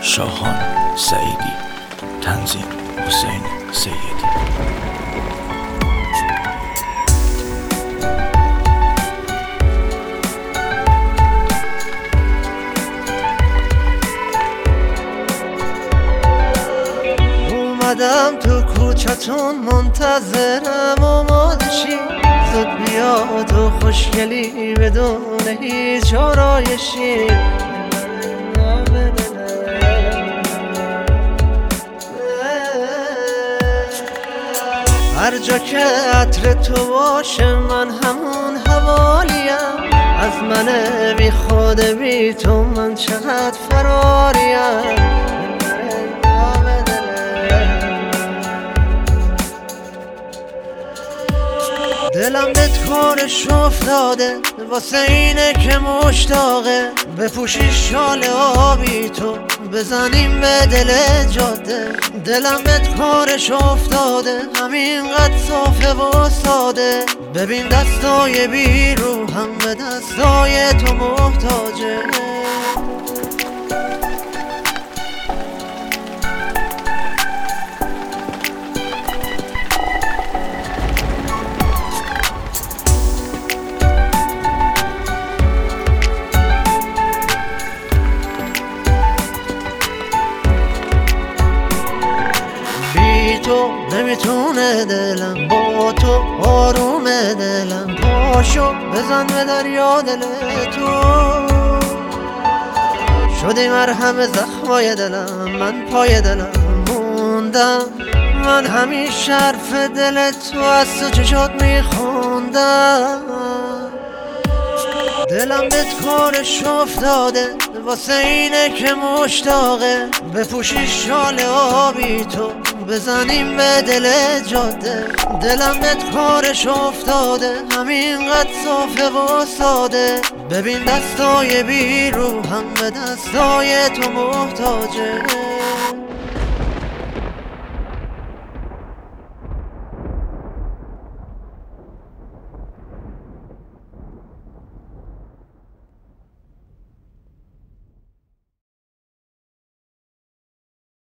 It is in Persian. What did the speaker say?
شاهان سعیدی، تنظیم حسین سیدی. اومدم تو کوچتون منتظرم آماده شی، زود بیا تو خوشگلی بدون هیچ آرایشی. هر جا که عطر تو باشه من همون حوالیم، از من بی خود بی تو من چقدر فراریم. دلم بهت کارش افتاده واسه اینه که مشتاقه، بپوشی شال آبی تو بزنیم به دل جاده. دلم بهت کارش افتاده همینقدر صافه و ساده، ببین دستای بی رو هم به دستای تو محتاجه. تو نمیتونه دلم، با تو آروم دلم، پاشو بزن به دریا دل تو. شدی مرهم زخمای دلم، من پای دلم موندم، من همیشه حرف دل تو از تو چشات میخوندم. دلم بهت کارش افتاده واسه اینه که مشتاقه، بپوشی شال آبی تو بزنیم به دل جاده. دلم بهت کارش افتاده همینقدر صافه و ساده، ببین دستای بی رو هم به دستای تو محتاجه.